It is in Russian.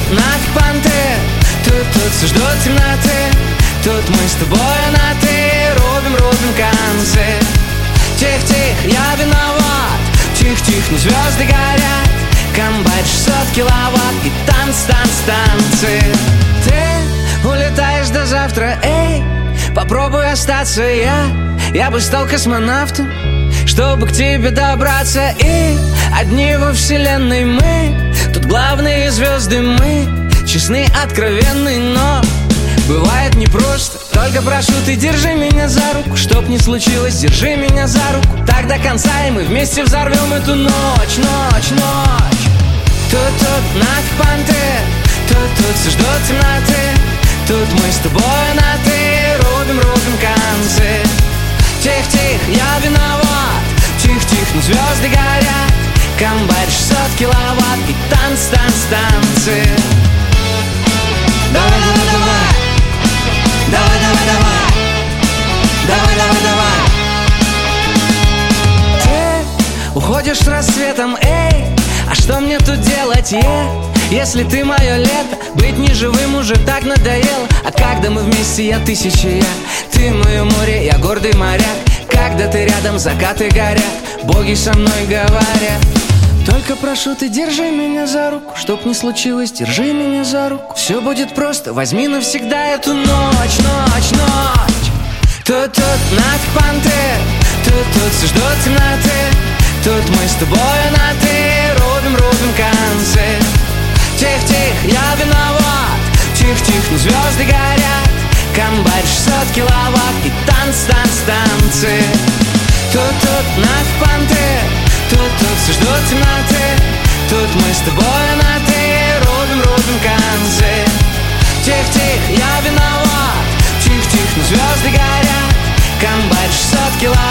нафиг понты, тут все ждут темноты. Тут мы с тобой на ты, рубим концы. Тих-тих, я виноват, тих-тих, но звезды горят. Комбайн 600 киловатт и танцы. Ты улетаешь до завтра, эй, попробуй остаться. Я бы стал космонавтом, чтобы к тебе добраться. И одни во вселенной мы, тут главные звезды мы. Честны, откровенны, но бывает непросто. Только прошу, ты держи меня за руку. Чтоб не случилось, держи меня за руку. Так до конца, и мы вместе взорвем эту ночь. Тут нафиг понты, тут все ждут темноты. Тут мы с тобой на ты, рубим концы. Тих-тих, я виноват, тих-тих, но звезды горят. Комбайн 600 киловатт и танцы. Давай. Ты уходишь с рассветом, эй, а что мне тут делать, если ты мое лето? Быть неживым уже так надоело. А когда мы вместе, я тысяча я. Ты мое море, я гордый моряк. Когда ты рядом, закаты горят. Боги со мной говорят. Только прошу, ты держи меня за руку. Чтоб не случилось, держи меня за руку. Все будет просто, возьми навсегда эту ночь. Тут нафиг понты, тут все ждут темноты. Тут мы с тобой на ты, рубим концы. Тих-тих, я виноват, тих-тих, но звезды горят. Комбайн 600 киловатт и танцы. Тут нафиг понты, тут все ждут темноты. Тут мы с тобой на ты, рубим концы. Тих-тих, я виноват, тих-тих, но звезды горят. Комбайн 600 киловатт